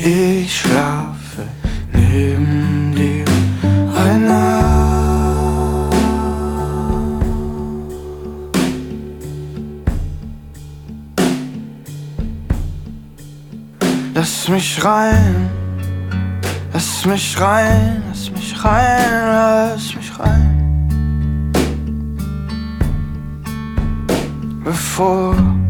Ich schlafe neben dir eine Nacht. Lass mich rein, lass mich rein, lass mich rein, lass mich rein, bevor